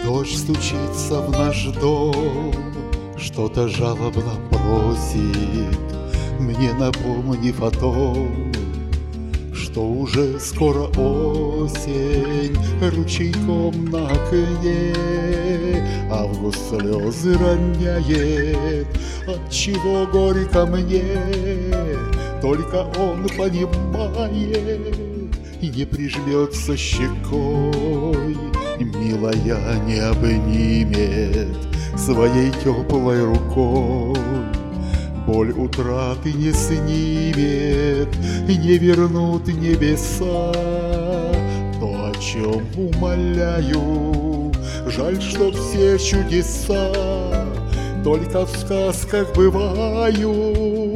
Дождь стучится в наш дом, что-то жалобно просит, мне напомнив о том, что уже скоро осень, ручейком на окне август слезы роняет. Отчего горько мне, только он понимает, и не прижмется щекой, милая не обнимет своей теплой рукой. Боль утраты не снимет, не вернут небеса то, о чем умоляю. Жаль, что все чудеса только в сказках бывают.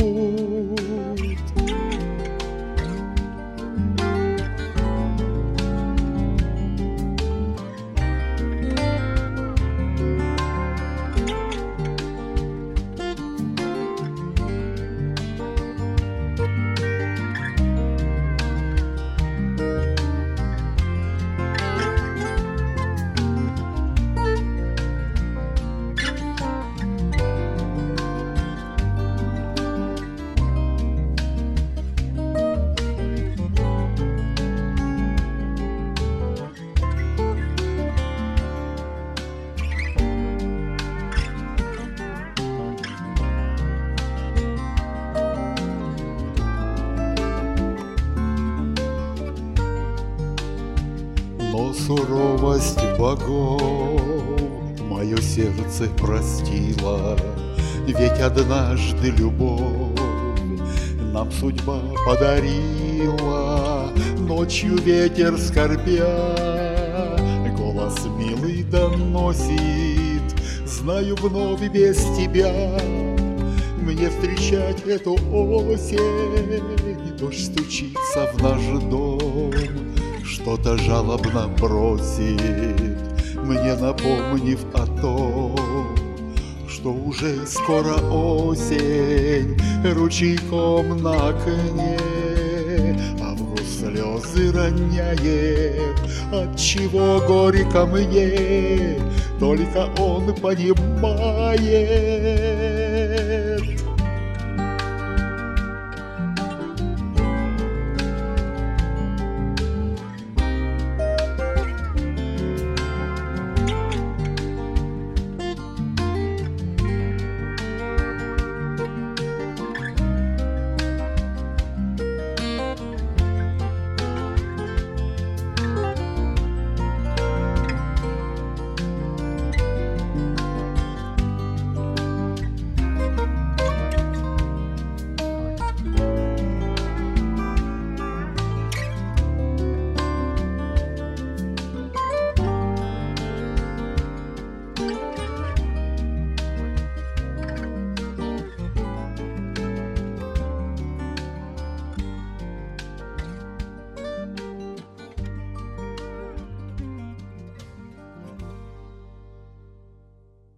Но суровость богов мое сердце простила, ведь однажды любовь нам судьба подарила. Ночью ветер скорбя голос милый доносит: знаю, вновь без тебя мне встречать эту осень. Дождь стучится в наш дом, что-то жалобно просит, мне напомнив о том, что уже скоро осень, ручейком на окне август слезы роняет. Отчего горько мне, только он понимает.